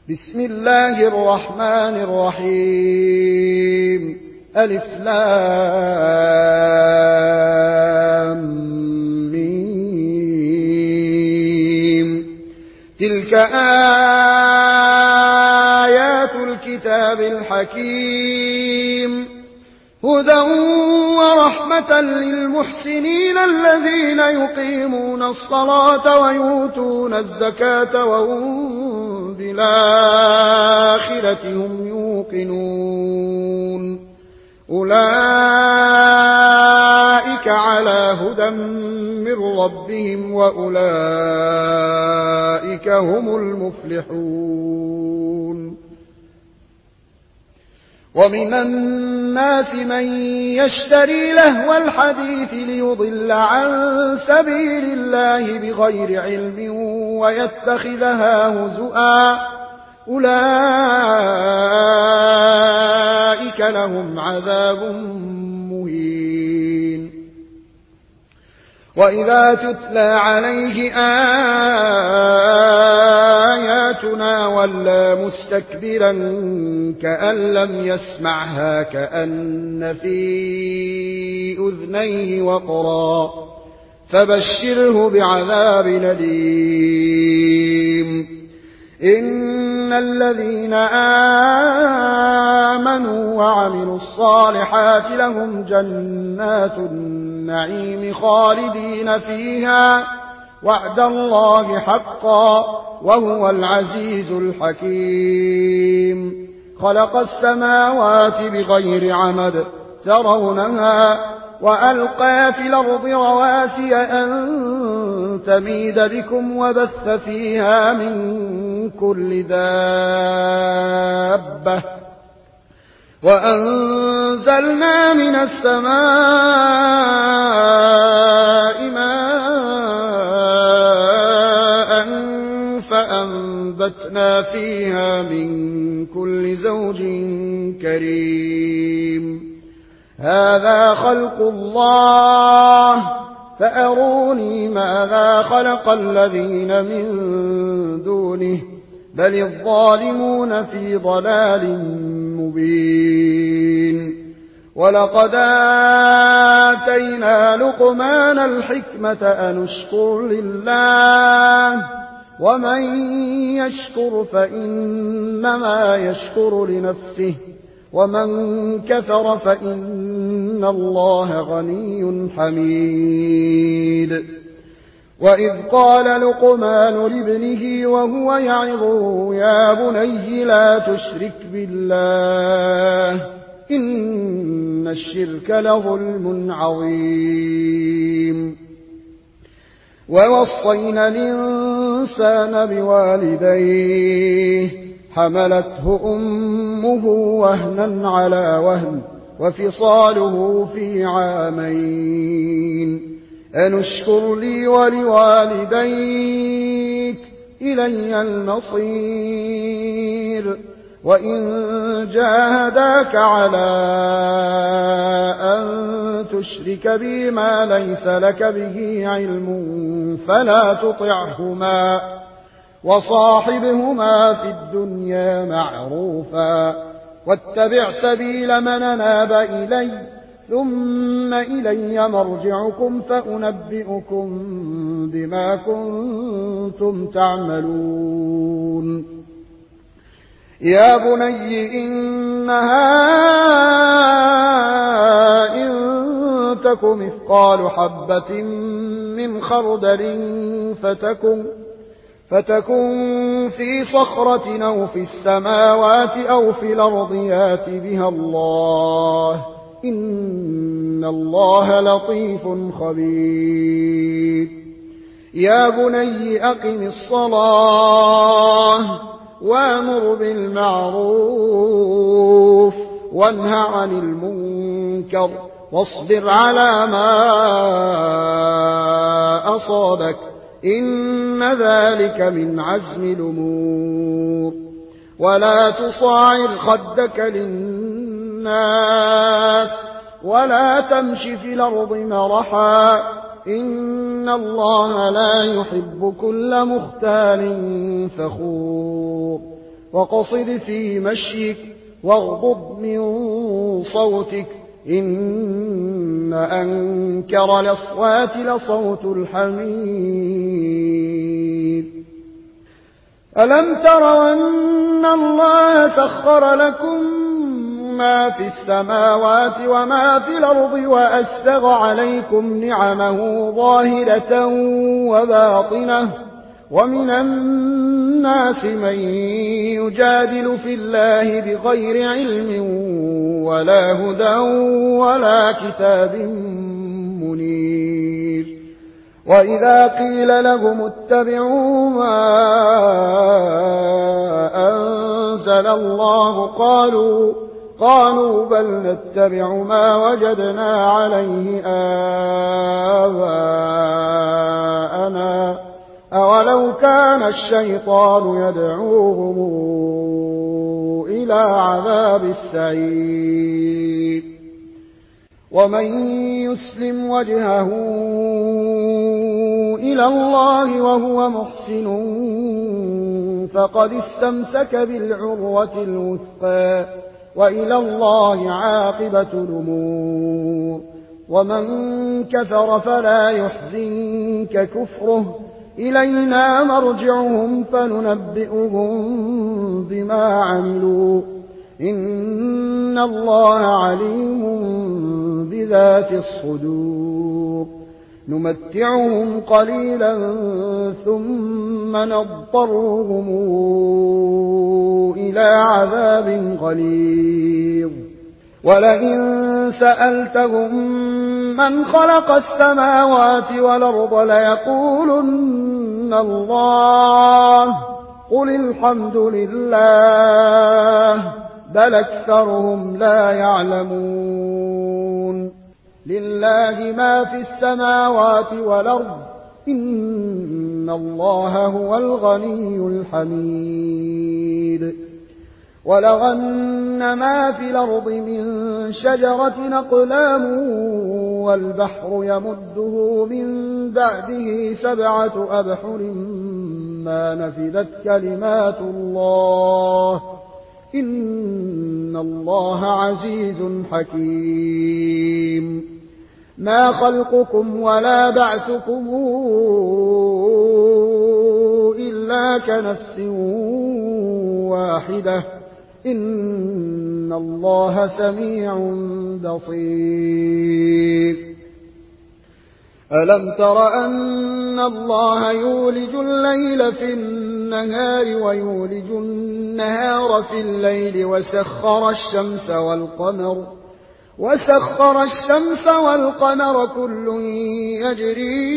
بسم الله الرحمن الرحيم. ألف لام ميم. تلك آيات الكتاب الحكيم، هدى ورحمة للمحسنين الذين يقيمون الصلاة ويؤتون الزكاة وهم بالآخرة هم يوقنون. أولئك على هدى من ربهم وأولئك هم المفلحون. ومن الناس من يشتري لهو الحديث ليضل عن سبيل الله بغير علم ويتخذها هزؤا، أولئك لهم عذاب مهين. وإذا تتلى عليه آياتنا ولى مستكبرا كأن لم يسمعها كأن في أذنيه وقرا، فبشره بعذاب أليم. إن الذين آمنوا وعملوا الصالحات لهم جنات النعيم خالدين فيها، وعد الله حقا وهو العزيز الحكيم. خلق السماوات بغير عمد ترونها، وألقى في الأرض رواسي أن تميد بكم وبث فيها من كل دابة، وأنزلنا من السماء ماء فأنبتنا فيها من كل زوج كريم. هذا خلق الله فأروني ماذا خلق الذين من دونه، بل الظالمون في ضلال مبين. ولقد آتينا لقمان الحكمة أن اشكر لله، ومن يشكر فإنما يشكر لنفسه، ومن كفر فإن الله غني حميد. وإذ قال لقمان لابنه وهو يعظه يا بني لا تشرك بالله إن الشرك لظلم عظيم. ووصينا الإنسان بوالديه حملته أمه وهنا على وهن وفصاله في عامين أن اشكر لي ولوالديك إلي المصير. وإن جاهداك على أن تشرك بي ما ليس لك به علم فلا تطعهما، وصاحبهما في الدنيا معروفا، واتبع سبيل من أناب إلي ثم إلي مرجعكم فأنبئكم بما كنتم تعملون. يا بني إنها إن تك مثقال حبة من خردل فتكن في صخرة أو في السماوات أو في الأرض يات بها الله إن الله لطيف خبير. يا بني أقم الصلاة وأمر بالمعروف وانه عن المنكر واصبر على ما أصابك إن ذلك من عزم الأمور. ولا تصاعر خدك للناس ولا تمش في الأرض مرحا إن الله لا يحب كل مختال فخور. وقصد في مشيك واغضض من صوتك إن أنكر الأصوات لصوت الحمير ألم تروا أن الله سخر لكم ما في السماوات وما في الأرض وأسبغ عليكم نعمه ظاهرة وباطنة ومن الناس من يجادل في الله بغير علم ولا هدى ولا كتاب منير وإذا قيل لهم اتبعوا ما أنزل الله قالوا بل نتبع ما وجدنا عليه آباءنا أولو كان الشيطان يدعوهم إلى عذاب السعير ومن يسلم وجهه إلى الله وهو محسن فقد استمسك بالعروة الوثقى وإلى الله عاقبة الأمور ومن كفر فلا يحزنك كفره إلينا مرجعهم فننبئهم بما عملوا إن الله عليم بذات الصدور نمتعهم قليلا ثم نضطرهم إلى عذاب غليظ ولئن سألتهم من خلق السماوات والأرض ليقولن الله قل الحمد لله بل أكثرهم لا يعلمون لله ما في السماوات والأرض إن الله هو الغني الحميد ولو أن ما في الأرض من شجرة أقلام والبحر يمده من بعده 7 أبحر ما نفدت كلمات الله إن الله عزيز حكيم ما خلقكم ولا بعثكم إلا كنفس واحدة إن الله سميع بصير ألم تر أن الله يولج الليل في النهار ويولج النهار في الليل وسخر الشمس والقمر كل يجري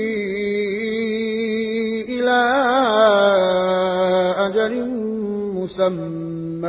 إلى أجل مسمى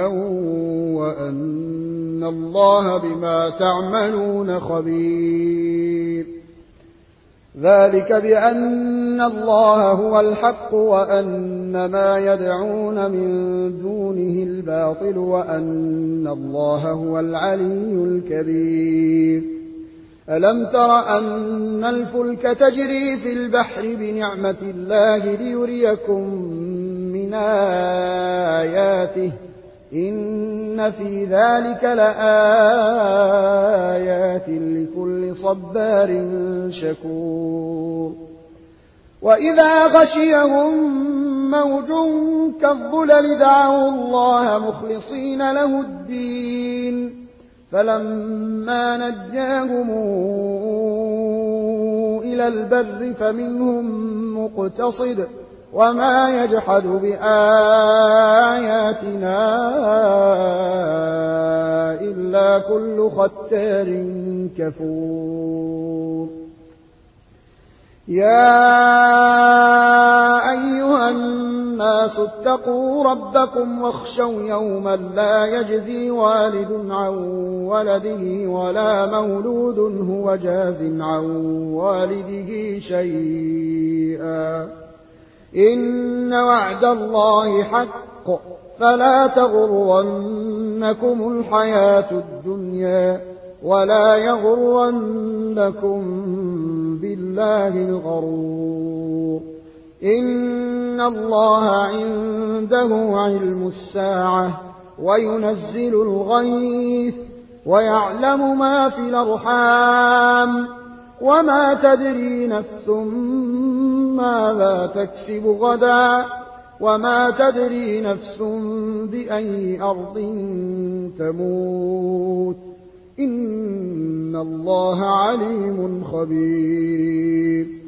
وأن الله بما تعملون خبير ذلك بأن الله هو الحق وأن ما يدعون من دونه الباطل وأن الله هو العلي الكبير ألم تر أن الفلك تجري في البحر بنعمة الله ليريكم من آياته إن في ذلك لآيات لكل صبار شكور وإذا غشيهم موج كالظلل دعوا الله مخلصين له الدين فلما نجاهم إلى البر فمنهم مقتصد وما يجحد بآياتنا إلا كل ختار كفور يا أيها الناس اتقوا ربكم واخشوا يوما لا يجزي والد عن ولده ولا مولود هو جاز عن والده شيئا إن وعد الله حق فلا تغرنكم الحياة الدنيا ولا يغرنكم بالله الغرور إن الله عنده علم الساعة وينزل الغيث ويعلم ما في الأرحام وما تدري نفس ماذا تكسب غدا وما تدري نفس بأي أرض تموت إن الله عليم خبير